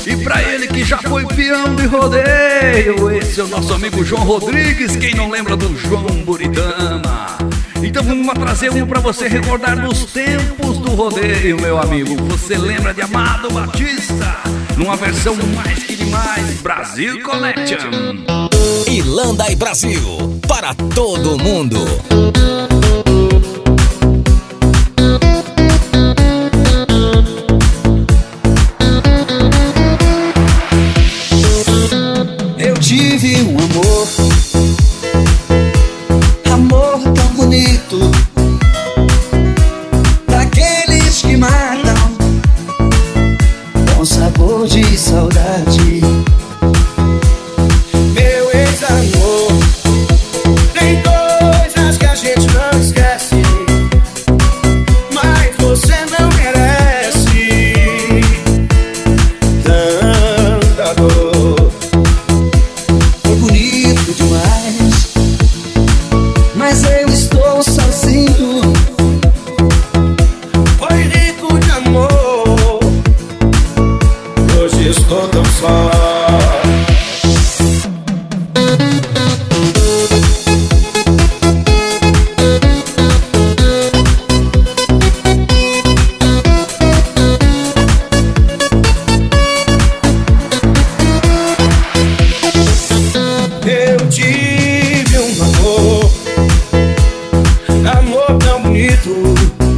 E pra ele que já foi peão de rodeio, esse é o nosso amigo João Rodrigues. Quem não lembra do João Buritama? Então vamos trazer um pra você recordar dos tempos do rodeio, meu amigo. Você lembra de Amado Batista? Numa versão mais que demais, Brasil Collection. Ilanda e Brasil, para todo mundo. Eu tive um amor tão bonito, daqueles que matam com sabor de saudade. Meu ex-amor, tem coisas que a gente não esquece, mas você não merece tanta dor. Foi bonito demais, mas eu estou sozinho. Foi rico de amor, hoje estou tão só. Eu tive um amor tão bonito,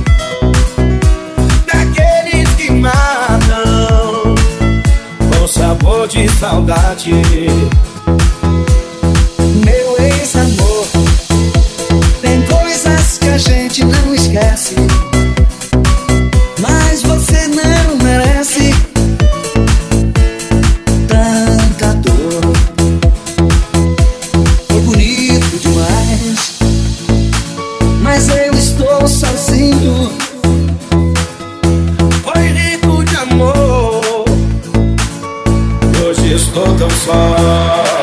daqueles que matam com sabor de saudade. Meu ex-amor, tem coisas que a gente não esquece, mas você não merece tanta dor. Foi bonito demais, mas eu estou sozinho. Foi rico de amor, hoje estou tão só.